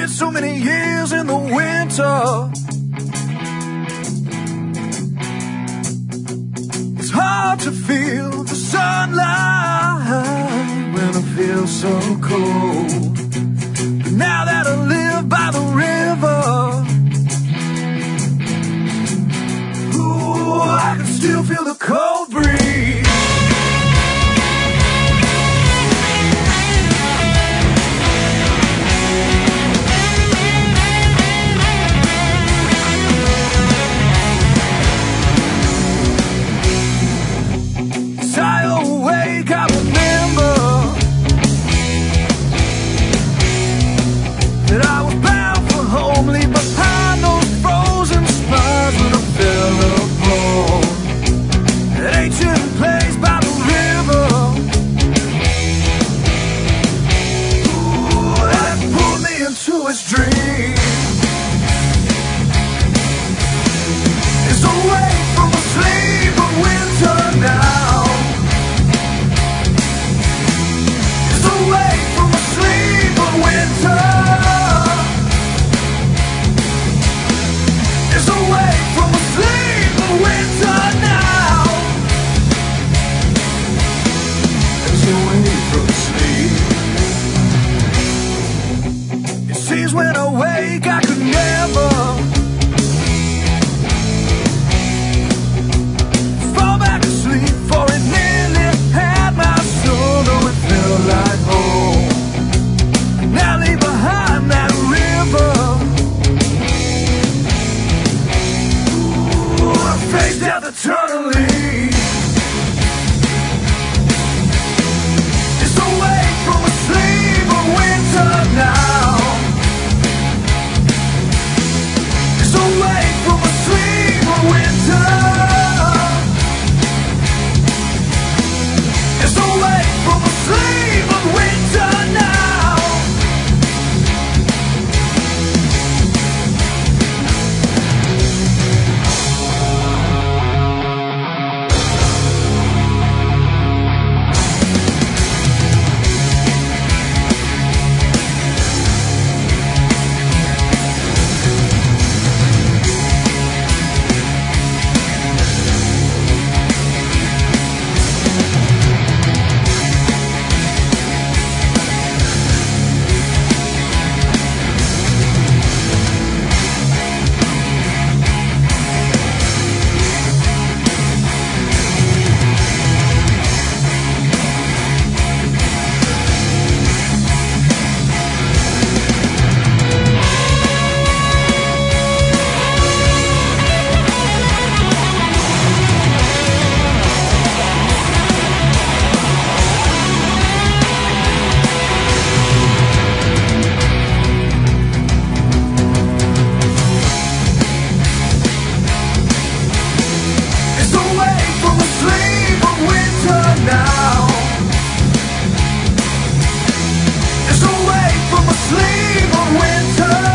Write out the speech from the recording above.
so many years in the winter. It's hard to feel the sunlight when I feel so cold. But now that I live by the river, ooh, I can still feel the cold breeze. When I wake, I could never fall back asleep, for it nearly had my soul, though it felt like home. And I leave behind that river. Ooh, I faced out eternally. It's away from a sleep of winter now. Away from a sleep of winter. It's away from a sleep of winter now. Sleep of winter.